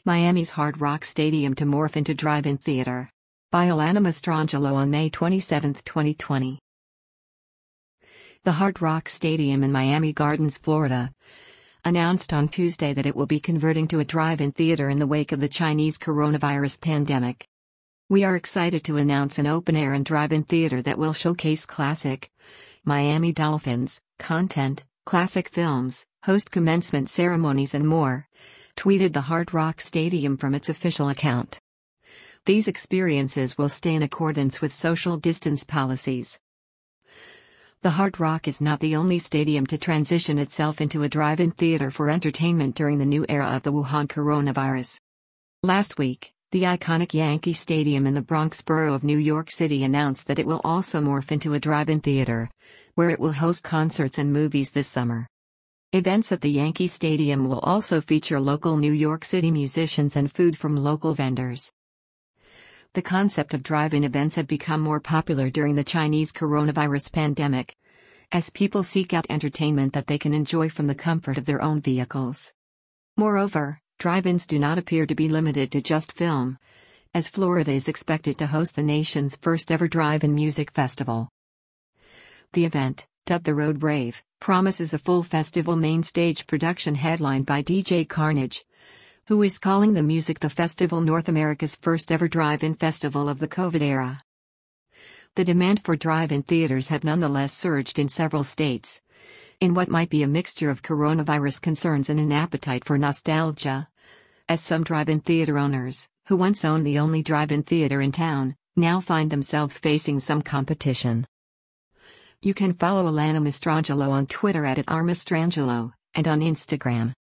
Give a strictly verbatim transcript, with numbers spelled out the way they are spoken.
Miami's Hard Rock Stadium to morph into drive-in theater. By Alana Mastrangelo on May twenty-seventh, twenty twenty. The Hard Rock Stadium in Miami Gardens, Florida, announced on Tuesday that it will be converting to a drive-in theater in the wake of the Chinese coronavirus pandemic. We are excited to announce an open-air and drive-in theater that will showcase classic Miami Dolphins content, classic films, host commencement ceremonies and more, tweeted the Hard Rock Stadium from its official account. These experiences will stay in accordance with social distance policies. The Hard Rock is not the only stadium to transition itself into a drive-in theater for entertainment during the new era of the Wuhan coronavirus. Last week, the iconic Yankee Stadium in the Bronx borough of New York City announced that it will also morph into a drive-in theater, where it will host concerts and movies this summer. Events at the Yankee Stadium will also feature local New York City musicians and food from local vendors. The concept of drive-in events had become more popular during the Chinese coronavirus pandemic, as people seek out entertainment that they can enjoy from the comfort of their own vehicles. Moreover, drive-ins do not appear to be limited to just film, as Florida is expected to host the nation's first ever drive-in music festival. The event, dubbed the Road Rave, promises a full festival main stage production headlined by D J Carnage, who is calling the music the festival North America's first ever drive-in festival of the COVID era. The demand for drive-in theaters have nonetheless surged in several states, in what might be a mixture of coronavirus concerns and an appetite for nostalgia, as some drive-in theater owners, who once owned the only drive-in theater in town, now find themselves facing some competition. You can follow Alana Mastrangelo on Twitter at, at r mastrangelo, and on Instagram